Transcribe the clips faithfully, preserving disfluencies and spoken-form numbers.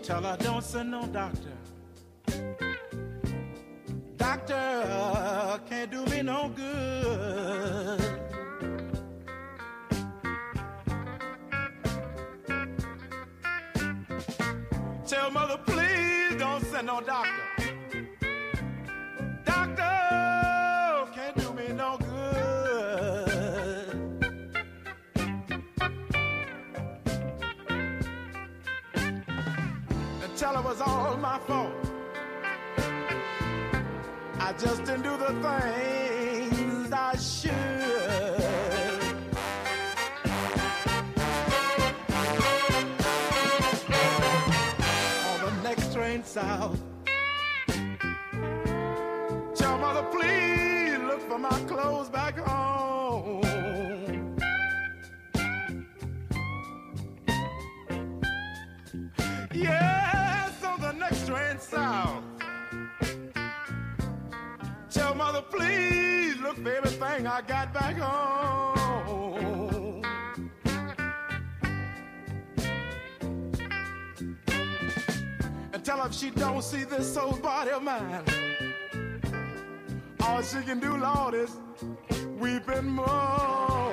Tell her don't send no doctor. Doctor can't do me no good. Tell mother please don't send no doctor. Doctor can't do me no good. And tell her it was all my fault. I just didn't do the things I should. On the next train south, tell mother please look for my clothes back home. Yes, on the next train south, tell mother please look for everything I got back home. And tell her if she don't see this soul body of mine, all she can do, Lord, is weep and moan.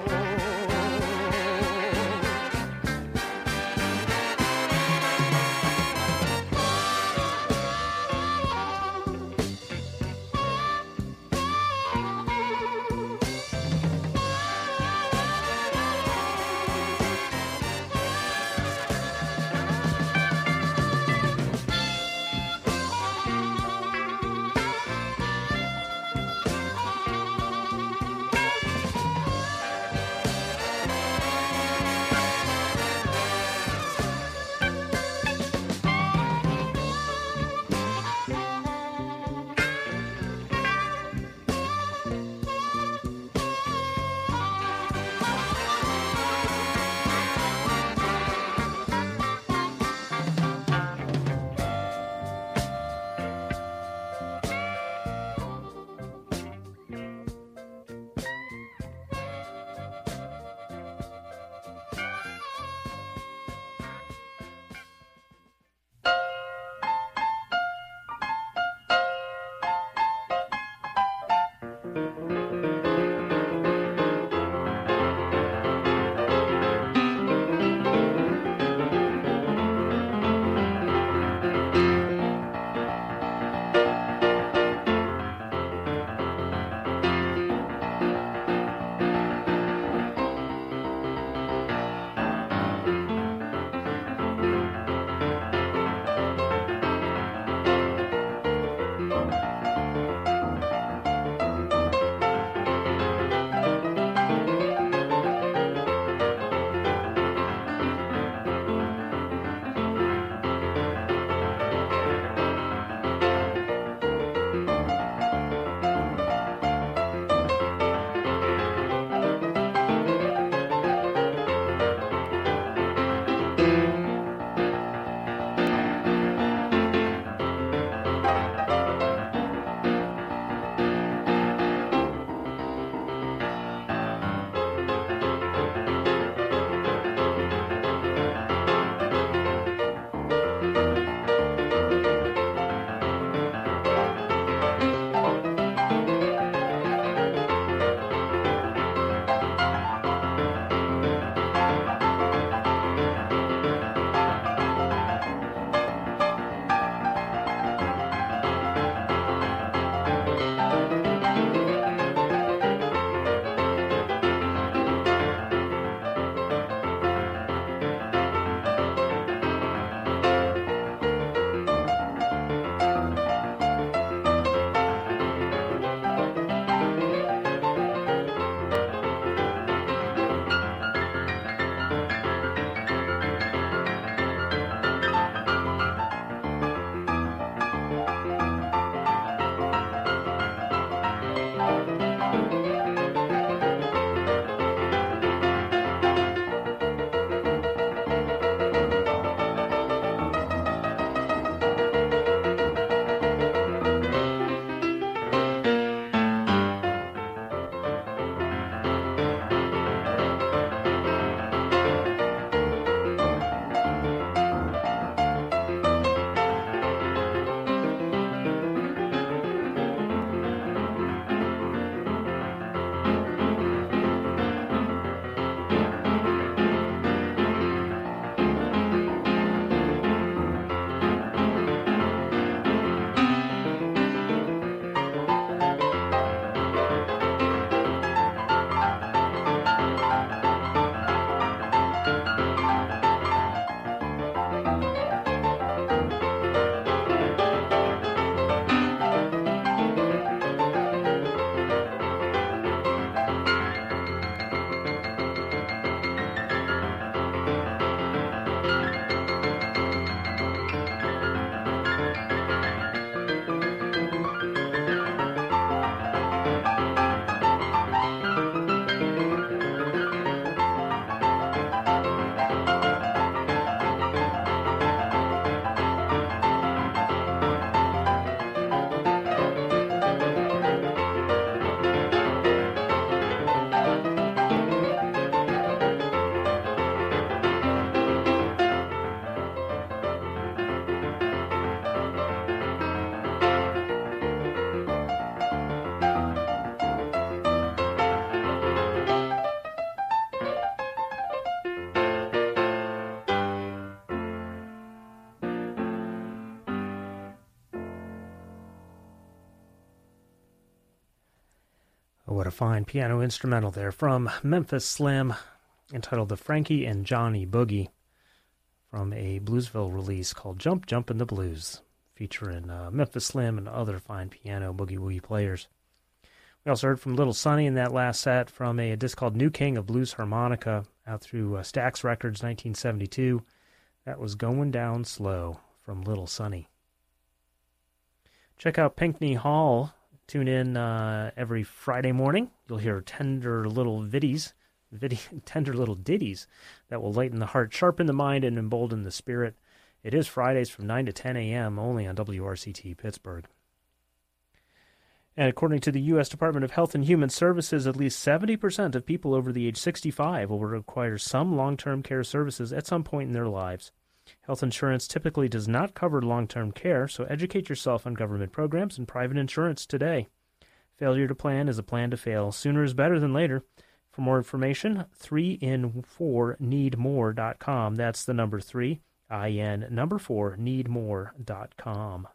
what a fine piano instrumental there from Memphis Slim, entitled The Frankie and Johnny Boogie, from a Bluesville release called Jump, Jump in the Blues, featuring uh, Memphis Slim and other fine piano boogie-woogie players. We also heard from Little Sonny in that last set from a, a disc called New King of Blues Harmonica, out through uh, Stax Records, nineteen seventy-two. That was Going Down Slow from Little Sonny. Check out Pinckney Hall. Tune in uh, every Friday morning. You'll hear tender little viddies, viddy, tender little ditties that will lighten the heart, sharpen the mind, and embolden the spirit. It is Fridays from nine to ten a.m. only on W R C T Pittsburgh. And according to the U S Department of Health and Human Services, at least seventy percent of people over the age sixty-five will require some long-term care services at some point in their lives. Health insurance typically does not cover long-term care, so educate yourself on government programs and private insurance today. Failure to plan is a plan to fail. Sooner is better than later. For more information, three in four need more dot com. That's the number three, I N number four, need more dot com.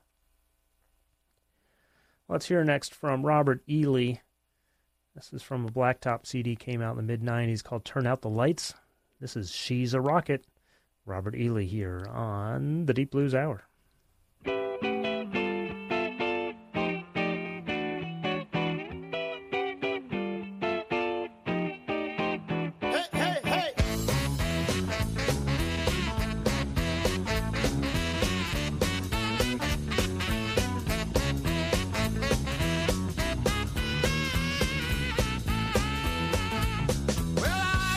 Let's hear next from Robert Ely. This is from a Blacktop C D, came out in the mid nineties, called Turn Out the Lights. This is She's a Rocket. Robert Ely here on the Deep Blues Hour.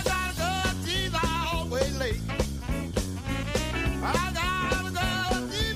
I got a girl,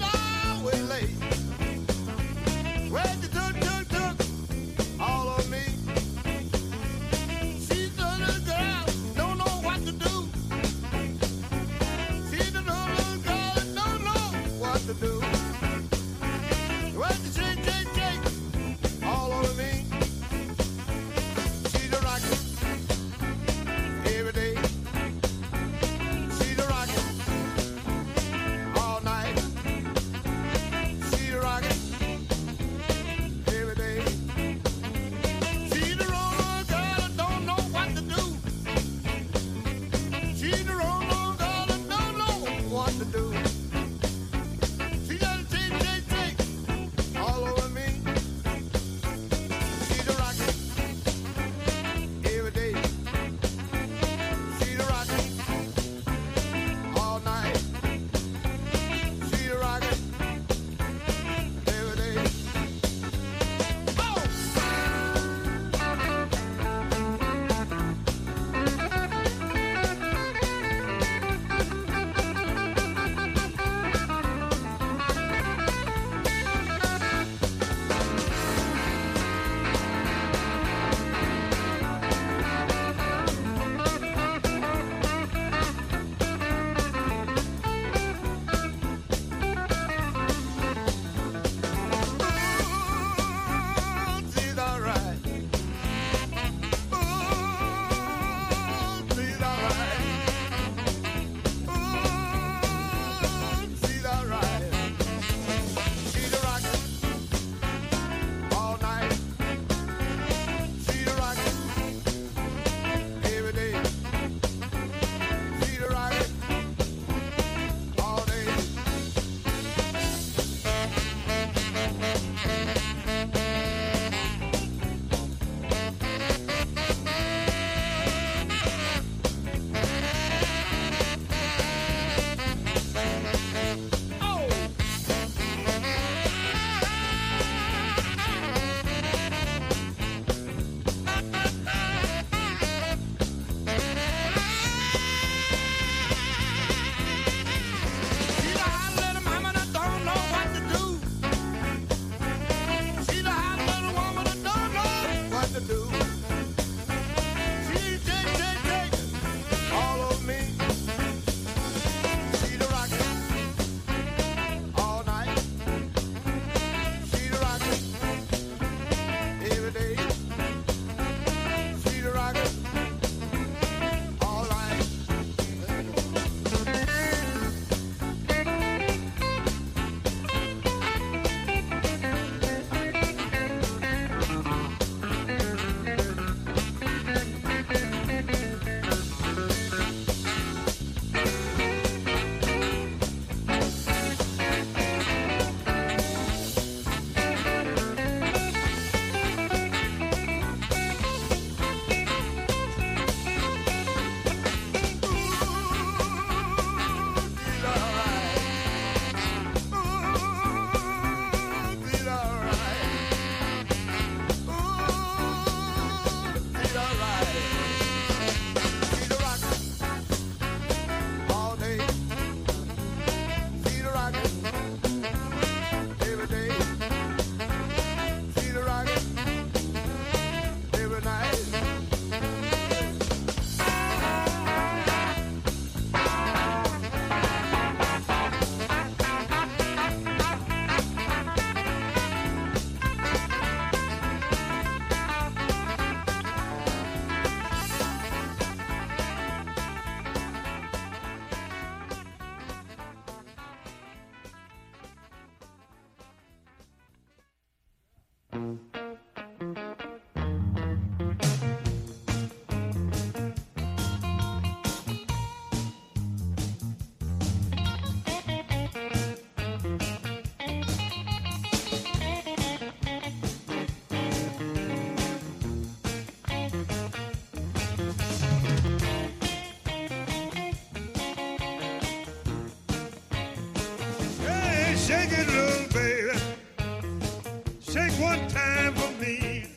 Shake it, little baby. Shake one time for me.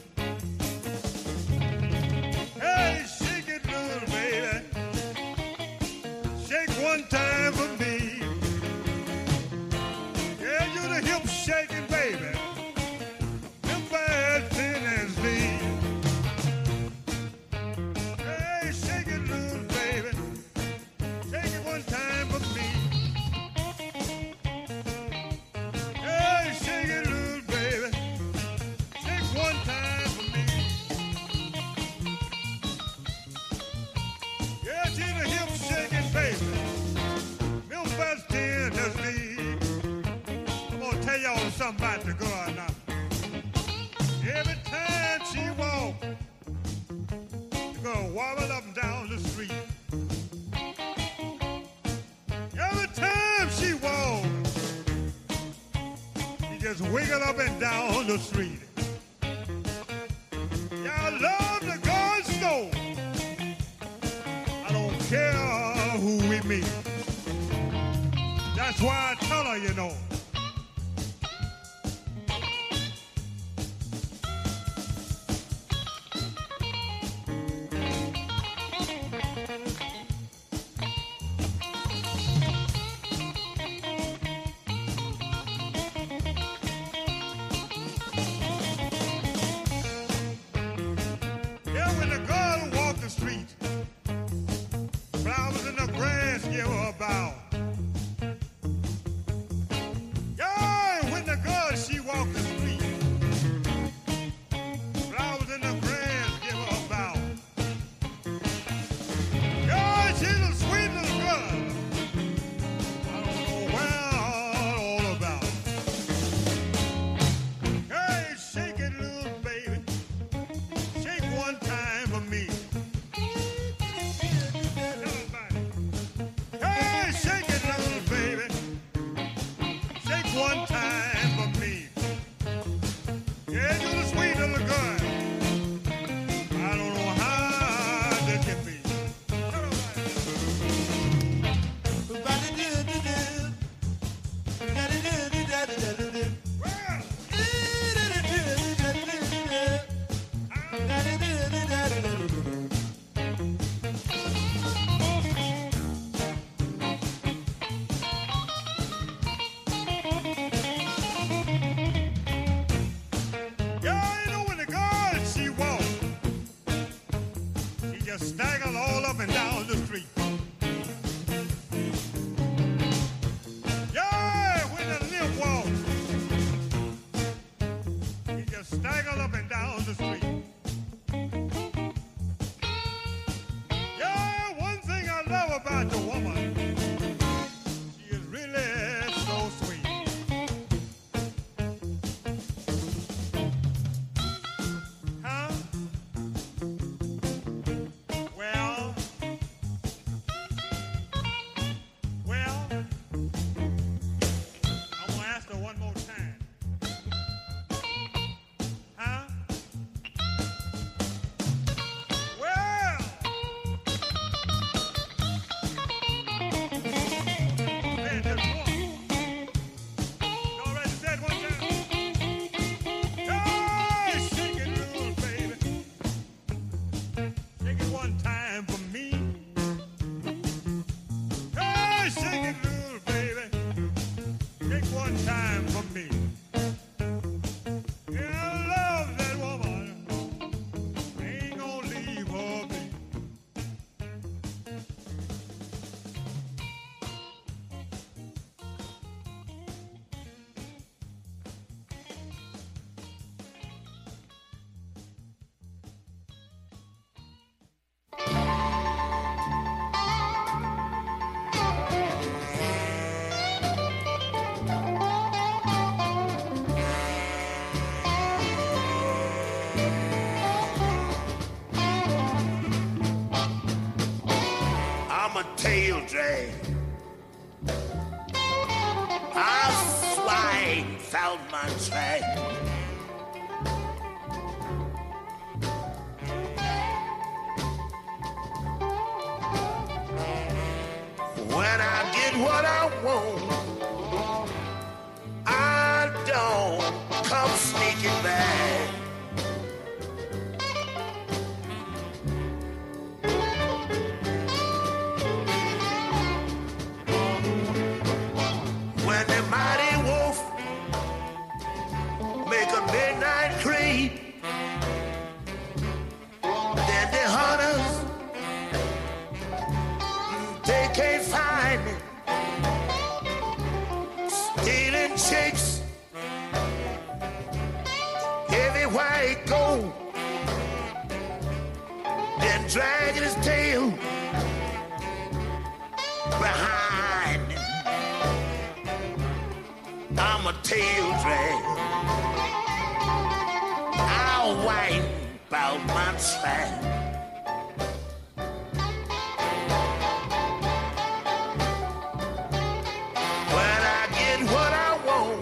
Hey, shake it, little baby. Shake one time for me. Yeah, you're the hip shaking baby. Them bad thin as me. Hey, shake it, little baby. Shake it one time for me. Something about the girl now. Every time she walk, the girl wobble up and down the street. Every time she walk, she just wiggle up and down the street. Yeah, I love the girl so. I don't care who we meet. That's why I tell her, you know. Stagger all up and down the street. Yeah, when the limp walks, he just stagger up and down the street. Yeah, one thing I love about the woman, she is really so sweet. Huh? I'm a tail drag. I swine found my track. When I get what I want, I don't come sneaking back. When the mighty wolf make a midnight creep, then the hunters, they can't find me. Stealing chicks everywhere he go, then dragging his tail behind him. I'm a tail drag. I'll wipe out my track. When I get what I want,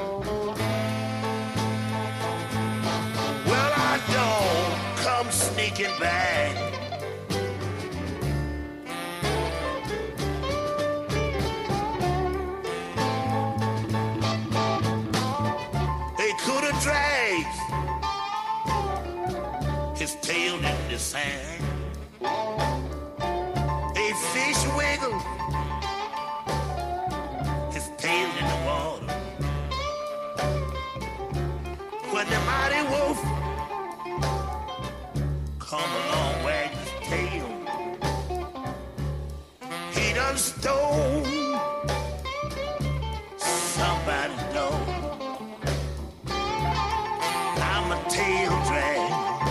well, I don't come sneaking back. Drags his tail in the sand. A fish wiggle his tail in the water. When the mighty wolf come along wag his tail, he done stole somebody's dog. Tail drag.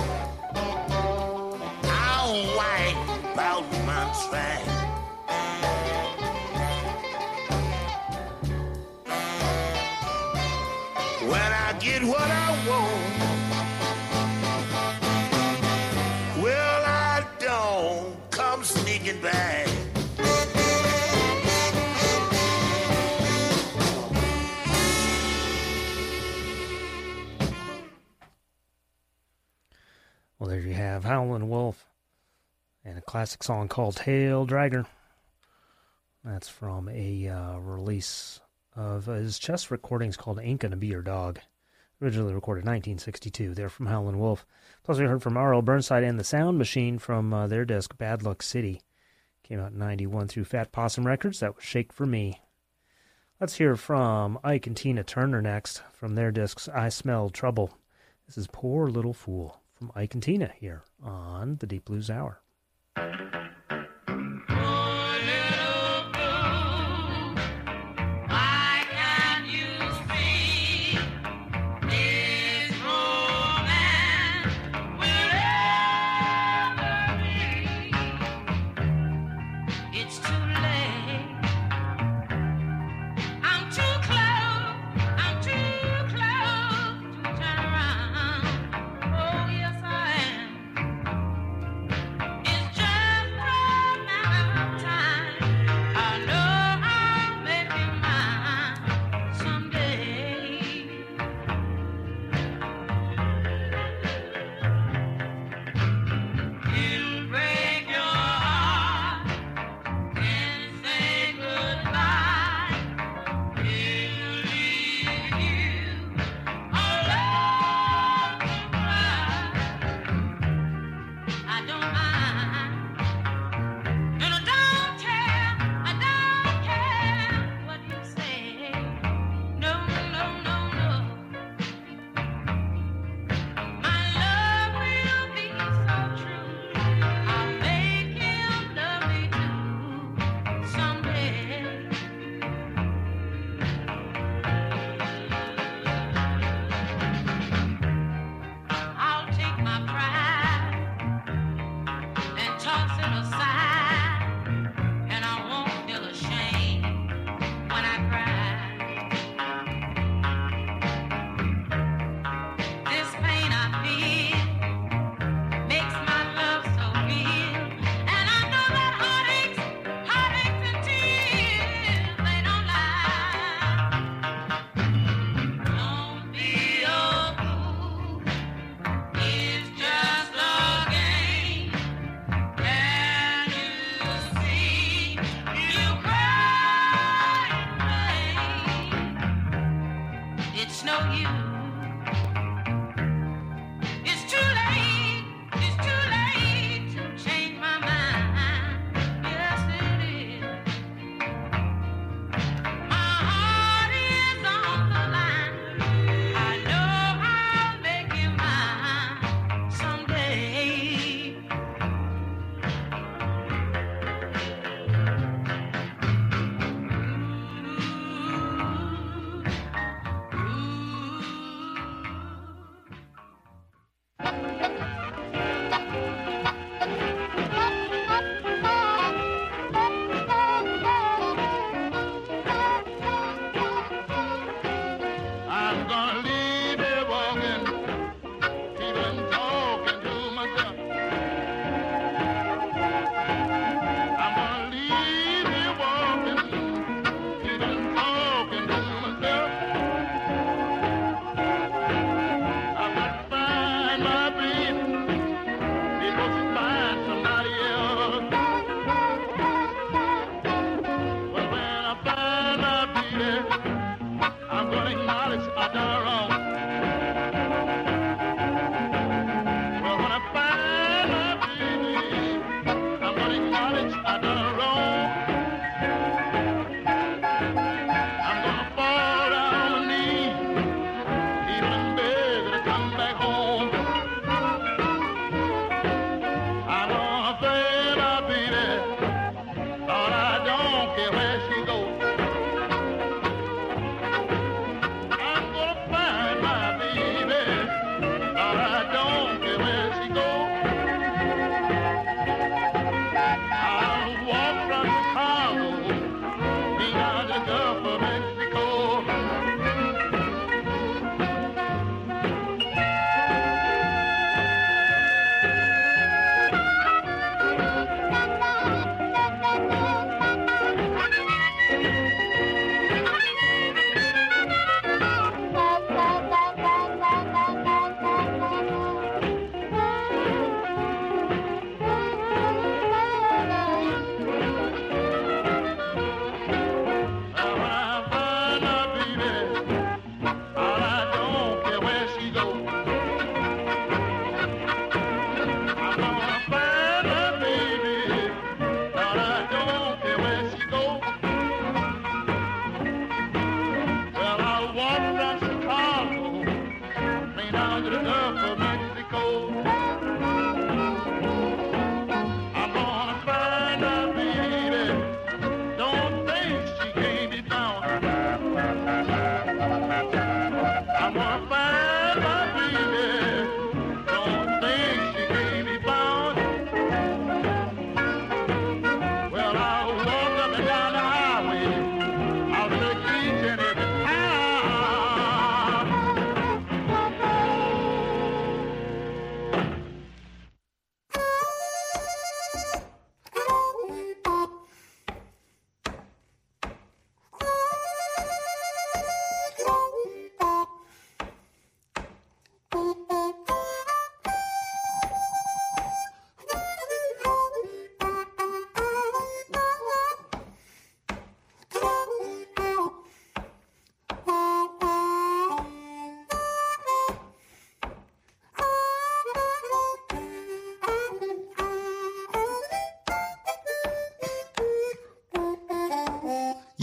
I'll wipe out my track. When I get what I want, well, I don't come sneaking back. Well, there you have Howlin' Wolf and a classic song called Tail Dragger. That's from a uh, release of his chess recordings called Ain't Gonna Be Your Dog. Originally recorded in nineteen sixty-two. They're from Howlin' Wolf. Plus, we heard from R L Burnside and the Sound Machine from uh, their disc Bad Luck City. Came out in ninety-one through Fat Possum Records. That was Shake for Me. Let's hear from Ike and Tina Turner next from their discs I Smell Trouble. This is Poor Little Fool. From Ike and Tina here on the Deep Blues Hour. Oh, yes, I am.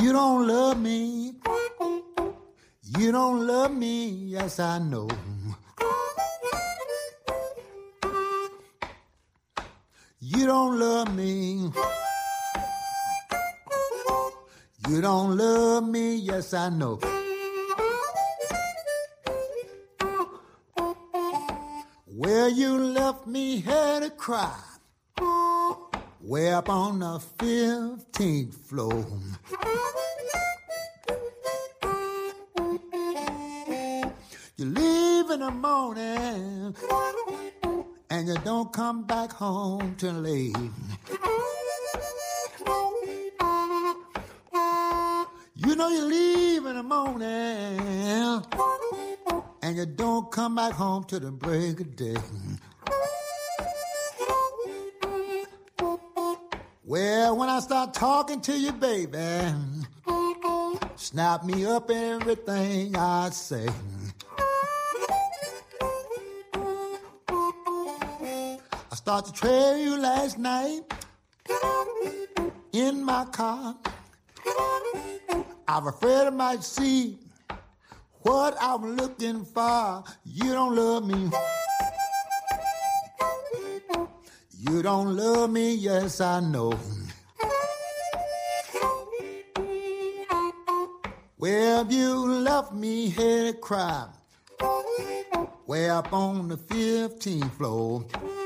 You don't love me. You don't love me, yes I know. You don't love me. You don't love me, yes I know. Well, you left me here to cry, way up on the fifteenth floor. You leave in the morning, and you don't come back home till late. You know you leave in the morning, and you don't come back home till the break of day. Well, when I start talking to you, baby, snap me up everything I say. I started to trail you last night in my car. I'm afraid I might see what I'm looking for. You don't love me. You don't love me, yes I know. Well, you left me here to cry, way up on the fifteenth floor.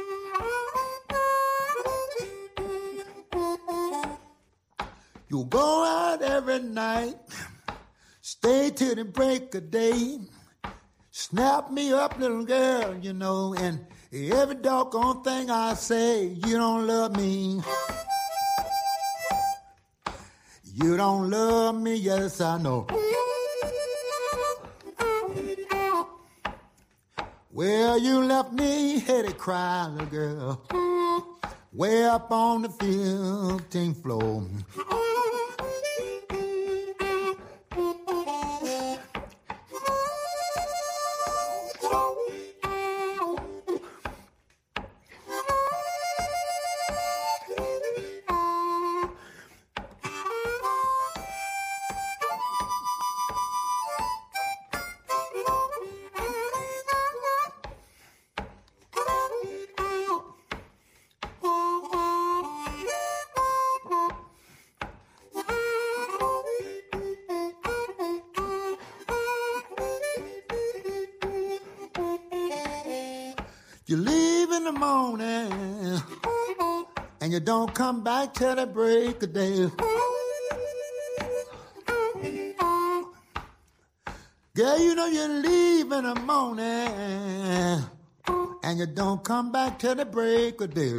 You go out every night, stay till the break of day. Snap me up, little girl, you know, and every doggone thing I say, you don't love me. You don't love me, yes I know. Well, you left me here to cry, little girl, way up on the fifteenth floor. You leave in the morning, and you don't come back till the break of day. Girl, you know you leave in the morning, and you don't come back till the break of day.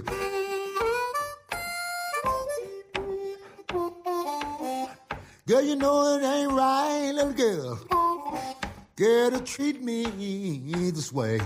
Girl, you know it ain't right, little girl, girl, to treat me this way.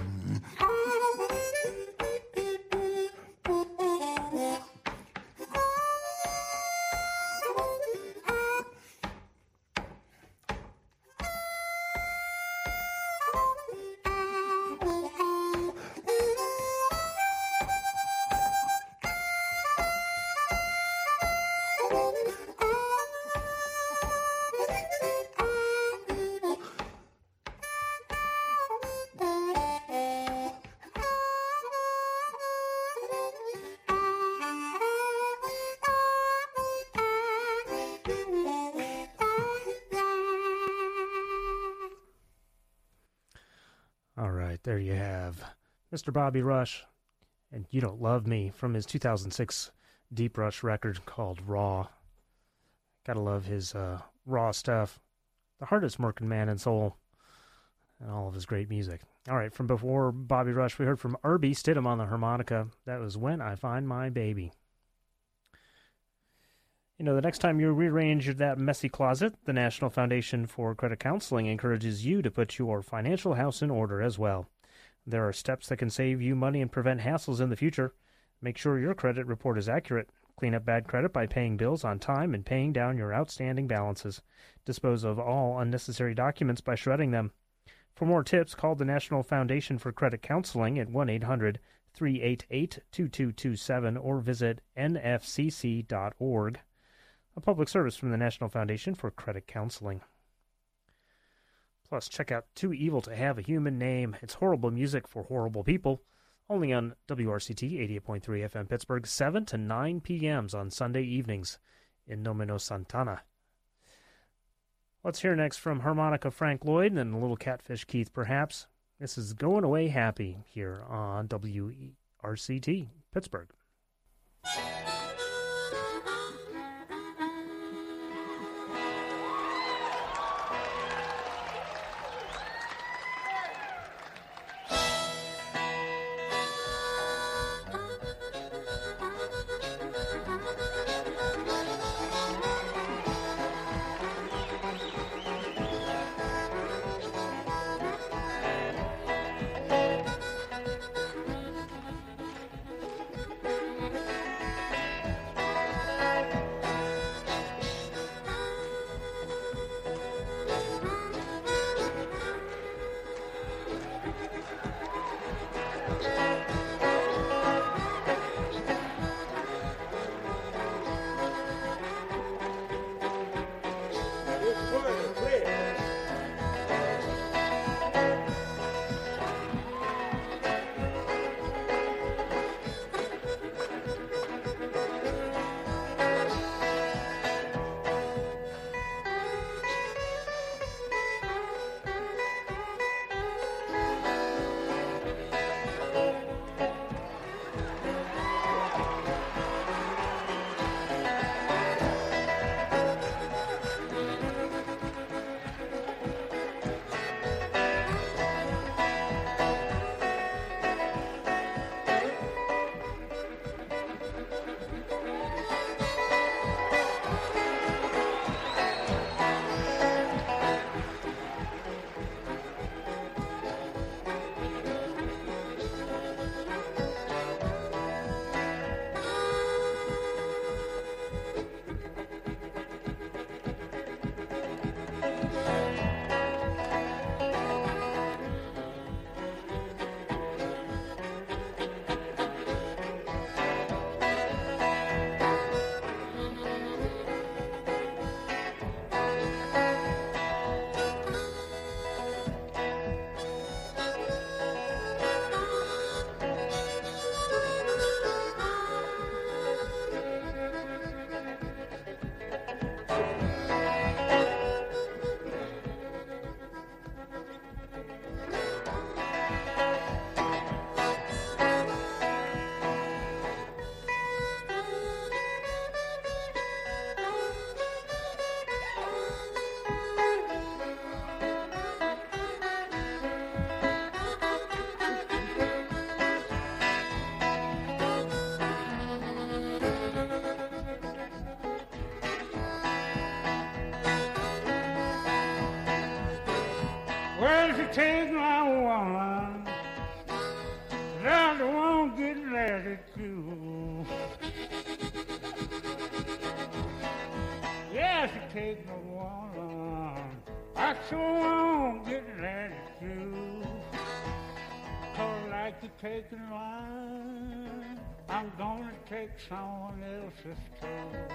All right, there you have Mister Bobby Rush and You Don't Love Me from his two thousand six Deep Rush record called Raw. Gotta love his uh, raw stuff. The hardest working man in soul and all of his great music. All right, from before Bobby Rush, we heard from Irby Stidham on the harmonica. That was When I Find My Baby. You know, the next time you rearrange that messy closet, the National Foundation for Credit Counseling encourages you to put your financial house in order as well. There are steps that can save you money and prevent hassles in the future. Make sure your credit report is accurate. Clean up bad credit by paying bills on time and paying down your outstanding balances. Dispose of all unnecessary documents by shredding them. For more tips, call the National Foundation for Credit Counseling at one eight hundred three eight eight two two two seven or visit N F C C dot org. a public service from the National Foundation for Credit Counseling. Plus, check out Too Evil to Have a Human Name. It's horrible music for horrible people. Only on W R C T eighty-eight point three F M Pittsburgh, seven to nine p.m. on Sunday evenings in Nomino Santana. Let's hear next from harmonica Frank Lloyd and Little Catfish Keith, perhaps. This is Going Away Happy here on W R C T Pittsburgh. Well, if you take my woman, I won't get ready to. Yeah, if you take my woman, I sure won't get ready to. Cause like you taking mine, I'm gonna take someone else's too.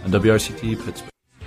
on W R C T Pittsburgh.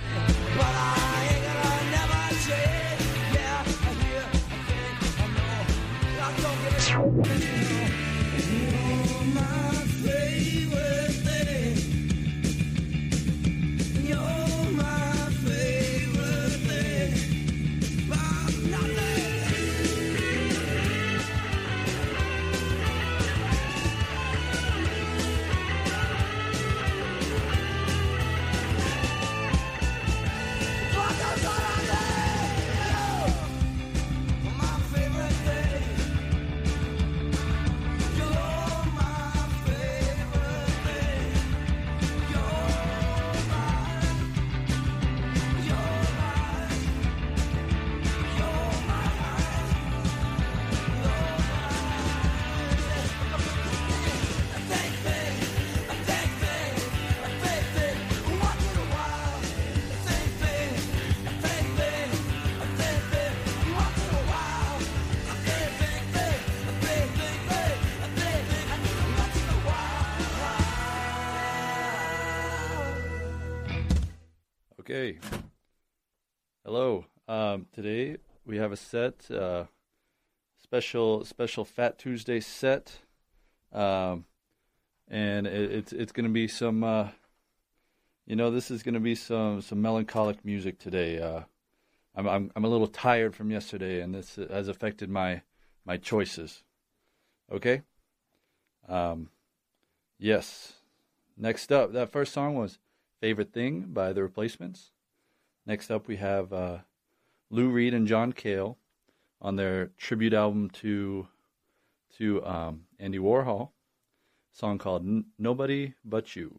Okay. Hello. Um, today we have a set, uh, special special Fat Tuesday set, um, and it, it's it's going to be some, uh, you know, this is going to be some some melancholic music today. Uh, I'm I'm I'm a little tired from yesterday, and this has affected my my choices. Okay. Um, yes. Next up, that first song was Favorite Thing by The Replacements. Next up, we have uh, Lou Reed and John Cale on their tribute album to to um, Andy Warhol, a song called N- Nobody But You.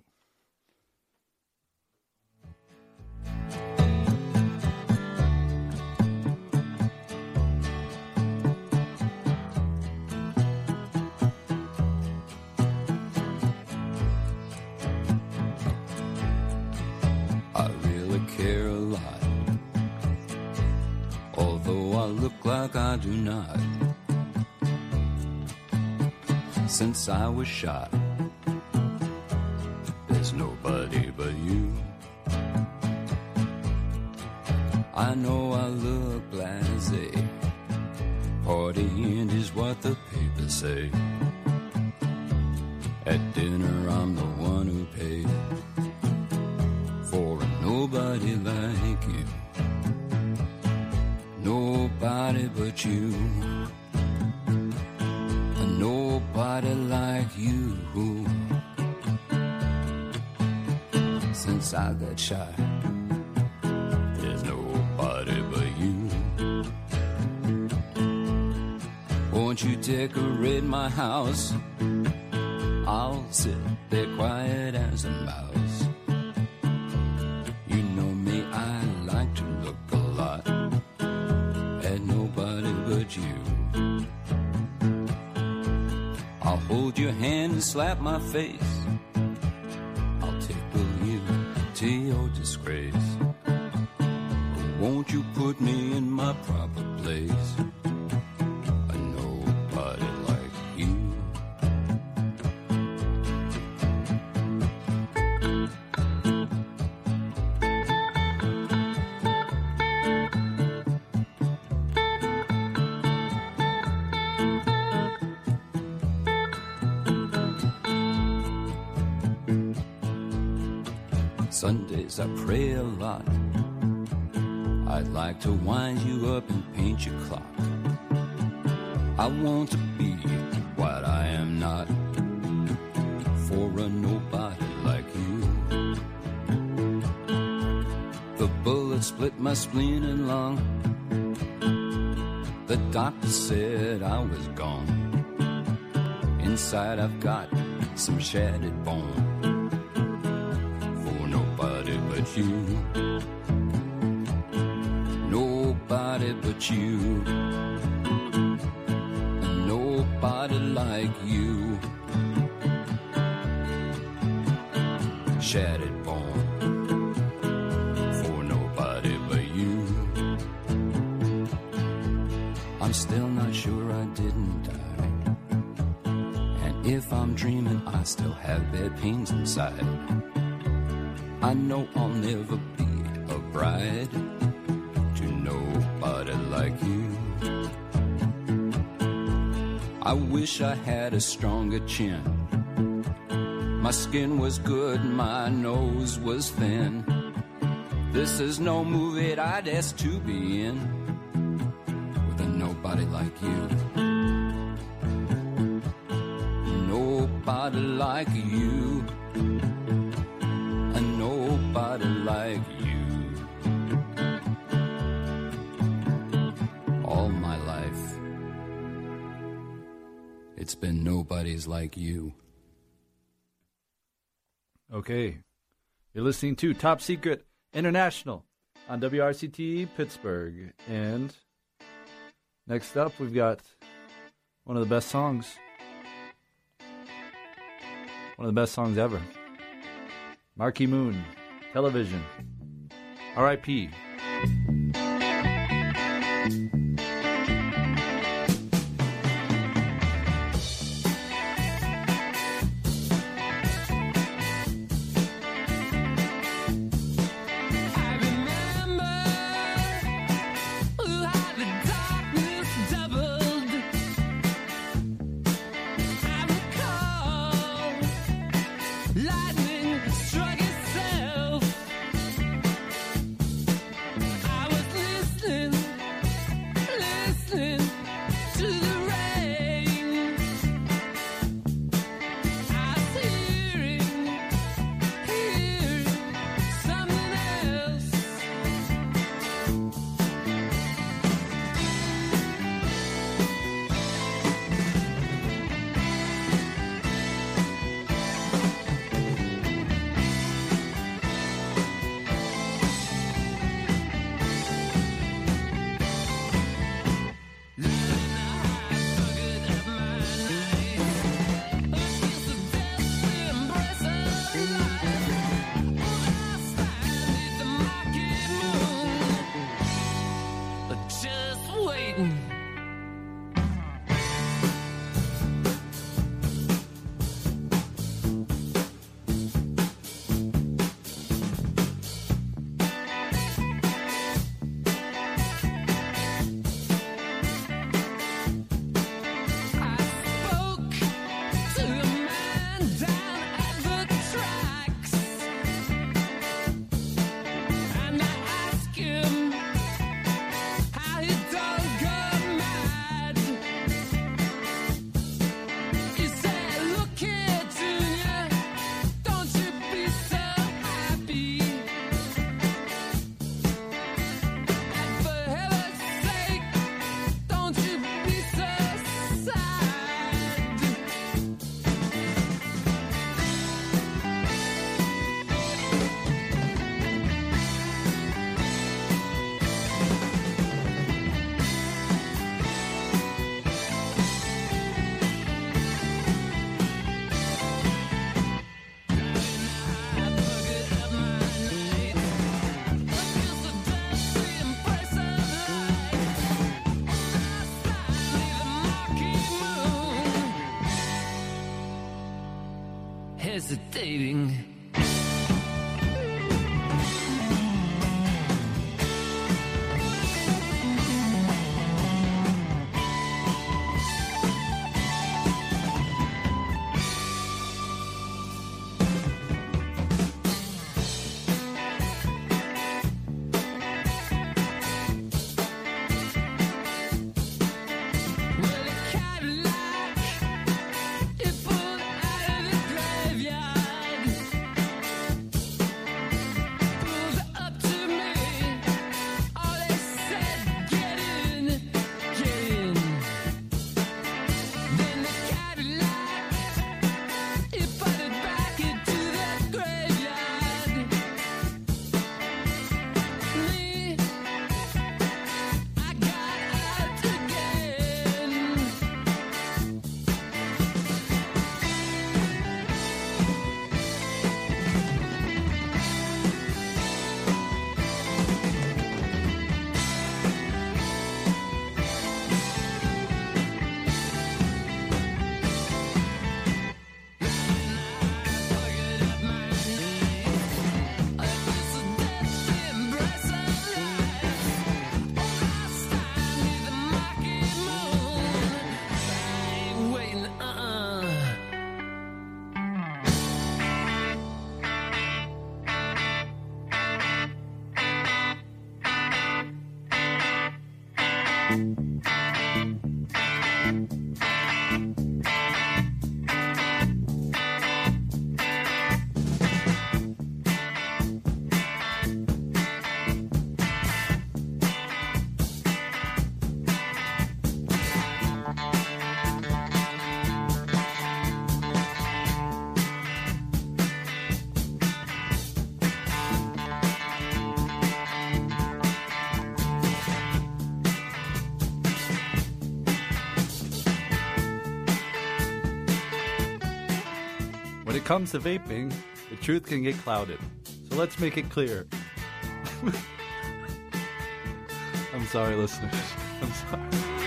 Like I do not. Since I was shot, there's nobody but you. I know I look blasé, partying is what the papers say. At dinner I'm the one who paid for a nobody like you. Nobody but you, nobody like you. Since I got shot, there's nobody but you. Won't you decorate my house? I'll sit there quiet as a mouse. You know me, I like to look a lot at nobody but you. I'll hold your hand and slap my face. I'll tickle you to your disgrace. Won't you put me in my proper place? A nobody like you. Sundays I pray a lot. I'd like to wind you up and paint your clock. I want to be what I am not, for a nobody like you. The bullet split my spleen and lung. The doctor said I was gone. Inside I've got some shattered bone, for nobody but you. Nobody but you. Nobody like you. Shattered bone, for nobody but you. I'm still not sure I didn't die, and if I'm dreaming I still have bad pains inside. I know I'll never be a bride to nobody like you. I wish I had a stronger chin. My skin was good, my nose was thin. This is no movie I'd ask to be in with a nobody like you. Nobody like you. A nobody like you. All my life, it's been nobody's like you. Okay. You're listening to Top Secret International on W R C T Pittsburgh. And next up, we've got one of the best songs. One of the best songs ever. Marquee Moon, Television, R I P hesitating. Cadillac, it pulled out of the graveyard. When it comes to vaping, the truth can get clouded. So let's make it clear. I'm sorry, listeners. I'm sorry.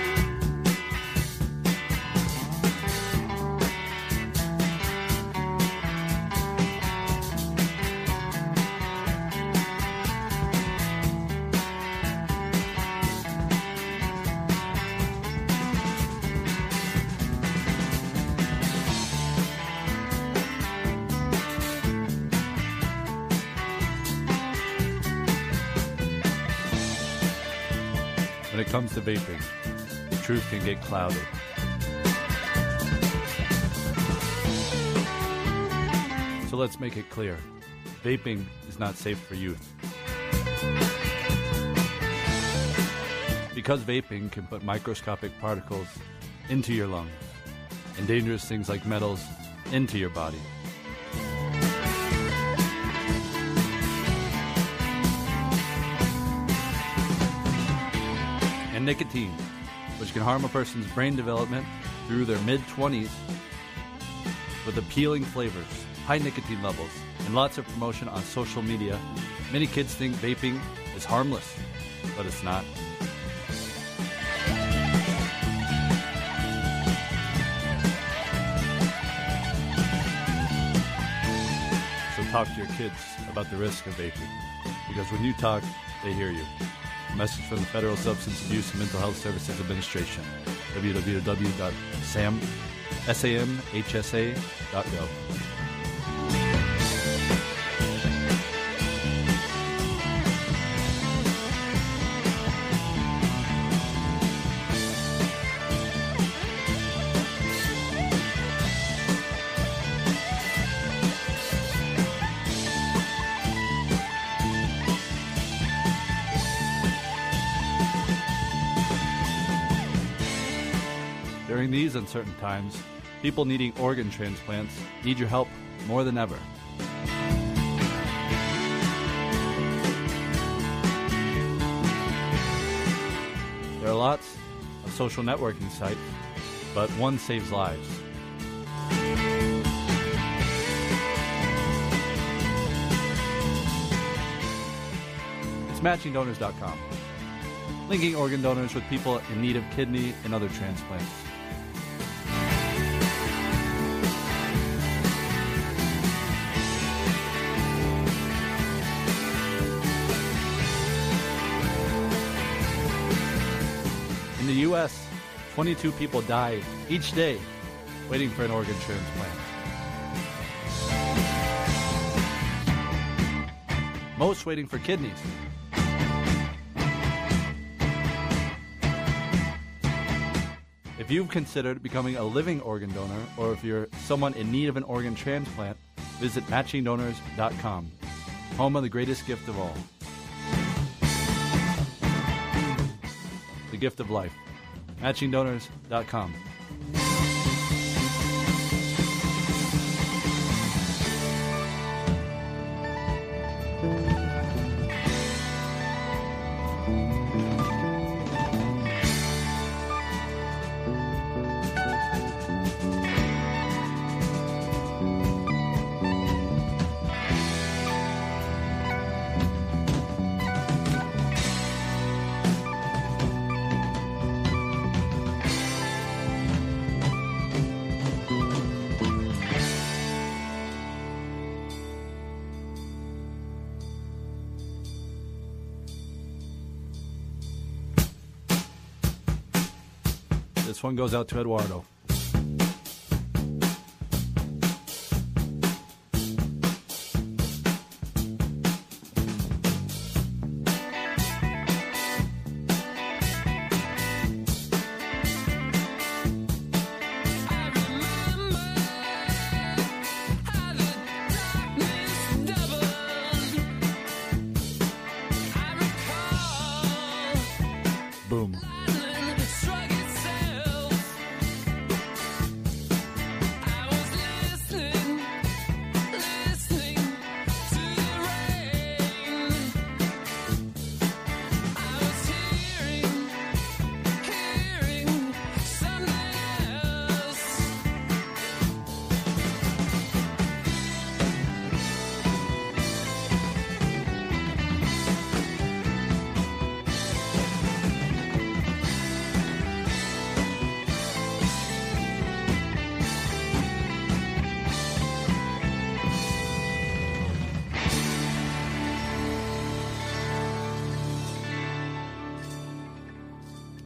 When it comes to vaping, the truth can get clouded. So let's make it clear. Vaping is not safe for youth. Because vaping can put microscopic particles into your lungs and dangerous things like metals into your body. And nicotine, which can harm a person's brain development through their mid-twenties with appealing flavors, high nicotine levels, and lots of promotion on social media. Many kids think vaping is harmless, but it's not. So talk to your kids about the risk of vaping, because when you talk, they hear you. A message from the Federal Substance Abuse and Mental Health Services Administration, w w w dot sam h s a dot gov. During these uncertain times, people needing organ transplants need your help more than ever. There are lots of social networking sites, but one saves lives. It's matching donors dot com, linking organ donors with people in need of kidney and other transplants. In the U S, twenty-two people die each day waiting for an organ transplant. Most waiting for kidneys. If you've considered becoming a living organ donor, or if you're someone in need of an organ transplant, visit matching donors dot com, home of the greatest gift of all. The gift of life. matching donors dot com. This one goes out to Eduardo.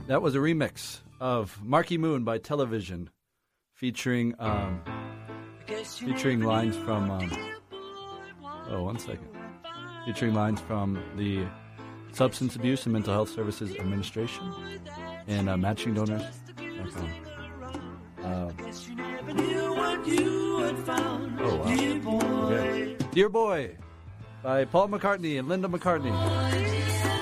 That was a remix of Marquee Moon by Television, featuring um, featuring lines from um, oh one second, featuring lines from the Substance Abuse and Mental Health Services Administration and uh, matching donors dot com. Uh, oh wow! Okay. Dear Boy by Paul McCartney and Linda McCartney.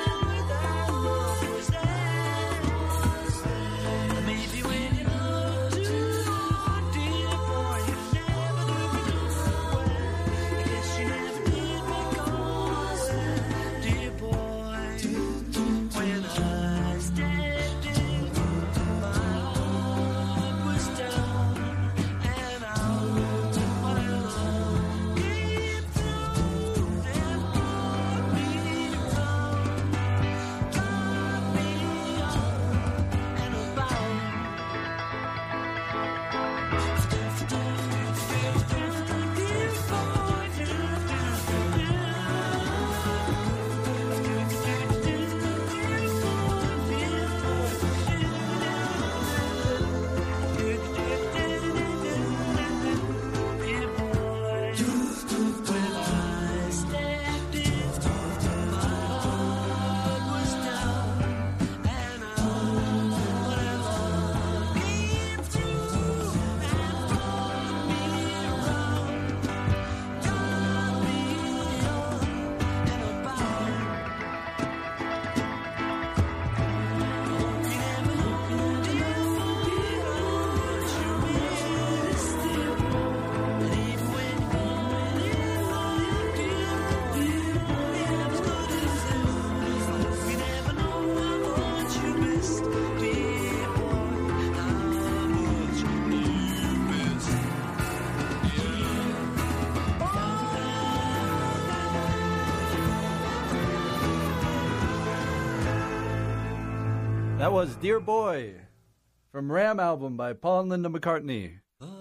That was Dear Boy from Ram album by Paul and Linda McCartney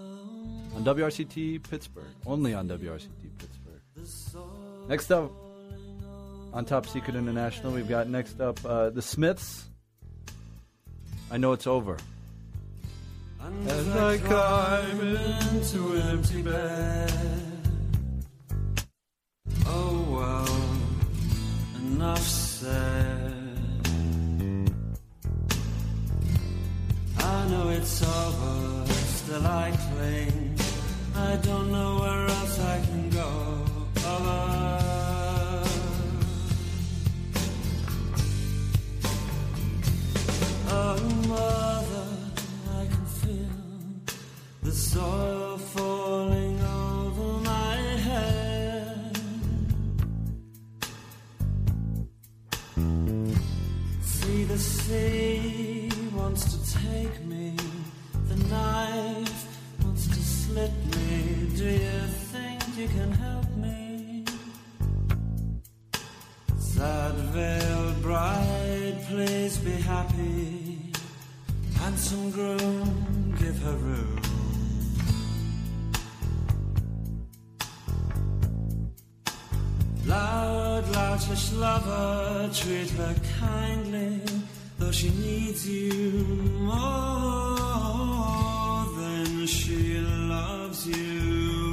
on W R C T Pittsburgh. Only on W R C T Pittsburgh. Next up on Top Secret International, we've got next up uh, The Smiths. I Know It's Over. As I climb into an empty bed, oh well, enough said. I know it's over, still I cling. I don't know where else I can go. Over. Oh, mother, I can feel the soil falling over my head. See the sea wants to take me, the knife wants to slit me. Do you think you can help me? Sad veiled bride, please be happy. Handsome groom, give her room. Loud, loutish lover, treat her kindly, though she needs you more than she loves you.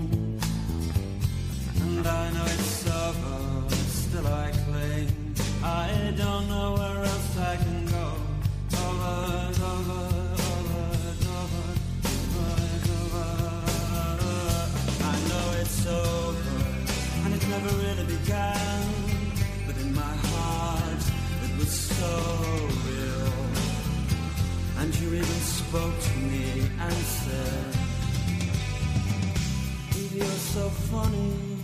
And I know it's over, still I cling. I don't know where else I can go. Over, over, over, over, over, over. I know it's over, and it never really began. But in my heart, it was so real. And you even spoke to me and said, if you're so funny,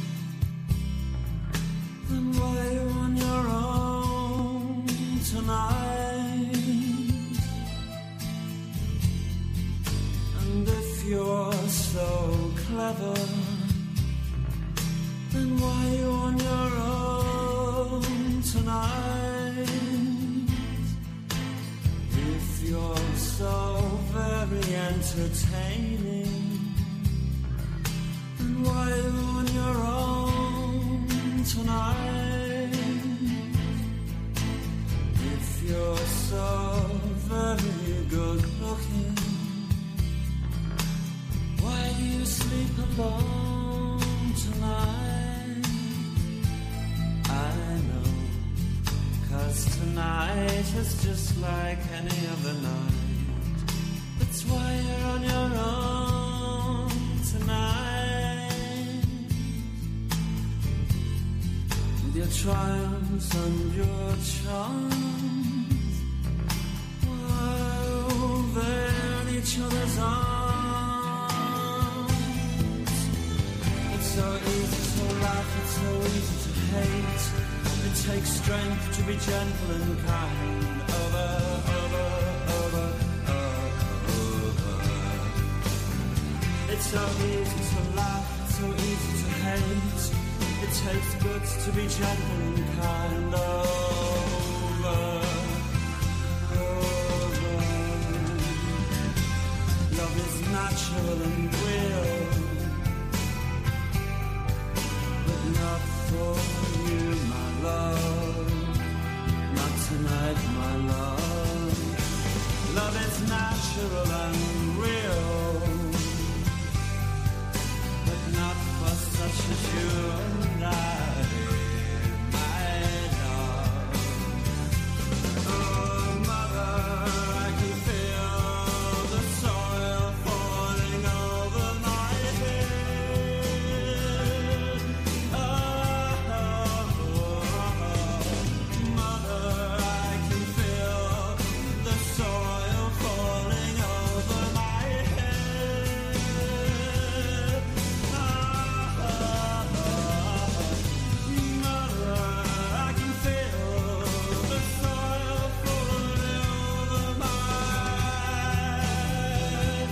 then why are you on your own tonight? And if you're so clever, then why are you on your own tonight? If you're so very entertaining, then why are you on your own tonight? If you're so night is just like any other night. That's why you're on your own tonight. With your triumphs and your charms, woven in each other's arms. It's so easy to laugh, it's so easy to hate. It takes strength to be gentle and kind. Over, over, over, over. It's so easy to laugh, it's so easy to hate. It takes guts to be gentle and kind. Over, over. Love is natural and real, but not for you, my love. Not tonight, my love. Love is natural and real, but not for such as you and I, my love. Oh, mother, I can feel the soil falling over my head. Oh, mother, I can feel the soil falling over my head. Mother, I can feel the soil falling over my head.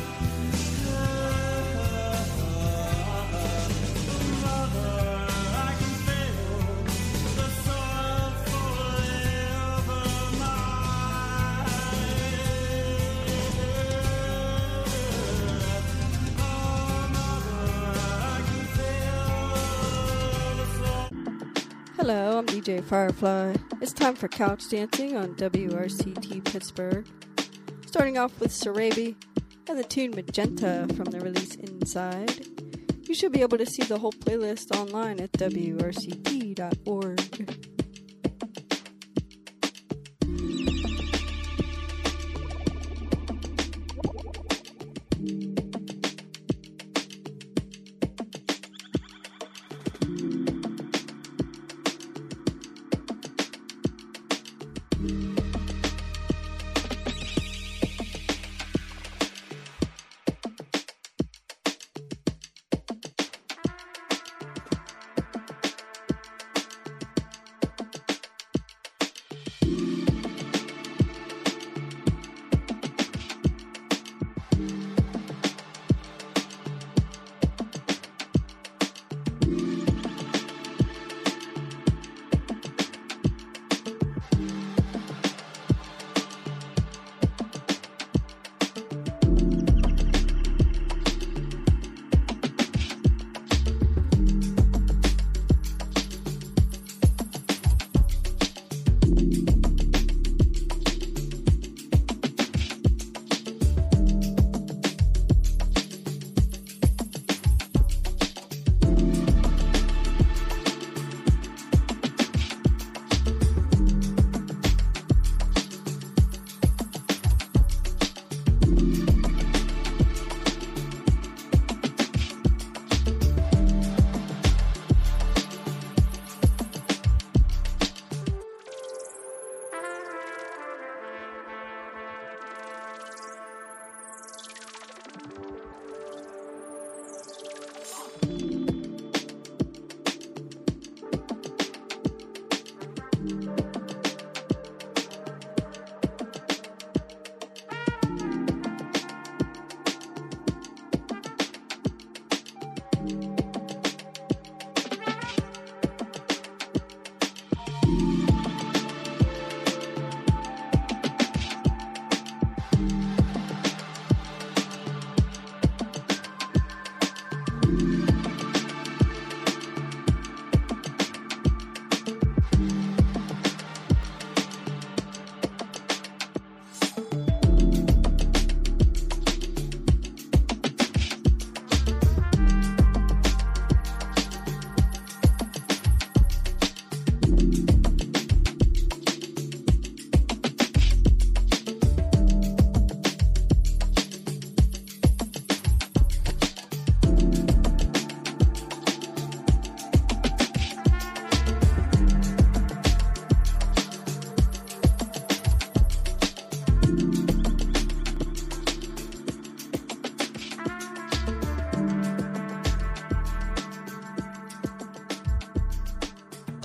Mother, I can feel the soil falling over my Hello, I'm D J Firefly. It's time for Couch Dancing on W R C T Pittsburgh. Starting off with Sarabi and the tune Magenta from the release Inside. You should be able to see the whole playlist online at W R C T dot org.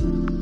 Thank you.